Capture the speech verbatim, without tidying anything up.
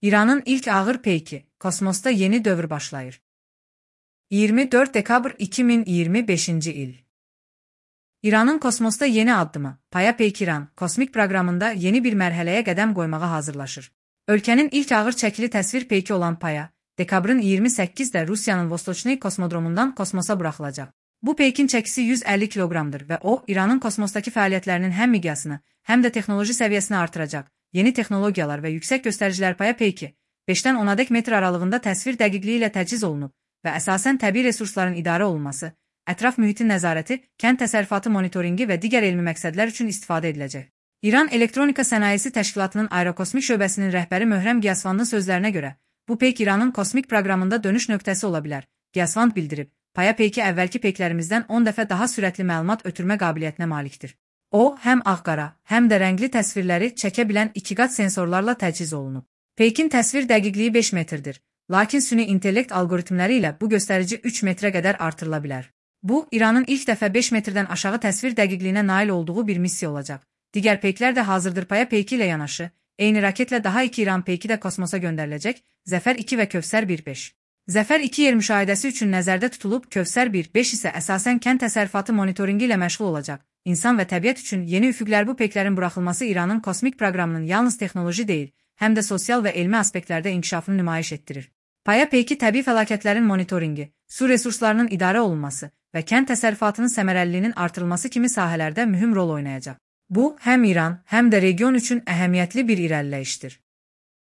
İranın ilk ağır peyki, kosmosda yeni dövr başlayır. iyirmi dörd dekabr iki min iyirmi beşinci il. İranın kosmosda yeni addımı, Paya Peykiran, kosmik proqramında yeni bir mərhələyə qədəm qoymağa hazırlaşır. Ölkənin ilk ağır çəkili təsvir peyki olan Paya, dekabrın iyirmi səkkizdə Rusiyanın Vostochny kosmodromundan kosmosa buraxılacaq. Bu peykin çəkisi yüz əlli kiloqramdır və o, İranın kosmosdakı fəaliyyətlərinin həm miqyasını, həm də texnoloji səviyyəsini artıracaq. Yeni texnologiyalar və yüksək göstəricilər Paya peyki, beşdən onadək metr aralığında təsvir dəqiqliyi ilə təchiz olunub və əsasən təbii resursların idarə olunması, ətraf mühitin nəzarəti, kənd təsərrüfatı monitoringi və digər elmi məqsədlər üçün istifadə ediləcək. İran Elektronika Sənayesi Təşkilatının Aerokosmik şöbəsinin rəhbəri Möhrəm Qiyasvanın sözlərinə görə, bu peyk İranın kosmik proqramında dönüş nöqtəsi ola bilər. Qiyasvan bildirib, Paya peyki əvvəlki peyklərimizdən on dəfə daha sürətli məlumat ötürmə qabiliyyətinə malikdir. O, həm ağ-qara, həm də rəngli təsvirləri çəkə bilən iki qat sensorlarla təchiz olunub. Peykin təsvir dəqiqliyi beş metrdir, lakin süni intellekt algoritmləri ilə bu göstərici üç metrə qədər artırıla bilər. Bu, İranın ilk dəfə beş metrdən aşağı təsvir dəqiqliyinə nail olduğu bir missiya olacaq. Digər peyklər də hazırdır. Paya peyki ilə yanaşı, eyni raketlə daha iki İran peyki də kosmosa göndəriləcək, Zəfər iki və Kövsər bir beş. Zəfər iki yer müşahidəsi üçün nəzərdə tutulub, Kövsər bir beş isə əsasən kənd təsərrüfatı monitoringi ilə məşğul olacaq. İnsan və təbiət üçün yeni üfüqlər. Bu peyklərin buraxılması İranın kosmik proqramının yalnız texnoloji deyil, həm də sosial və elmi aspektlərdə inkişafını nümayiş etdirir. Paya peyki təbii fəlakətlərin monitoringi, su resurslarının idarə olunması və kənd təsərrüfatının səmərəliliyinin artırılması kimi sahələrdə mühüm rol oynayacaq. Bu, həm İran, həm də region üçün əhəmiyyətli bir irəliləyişdir.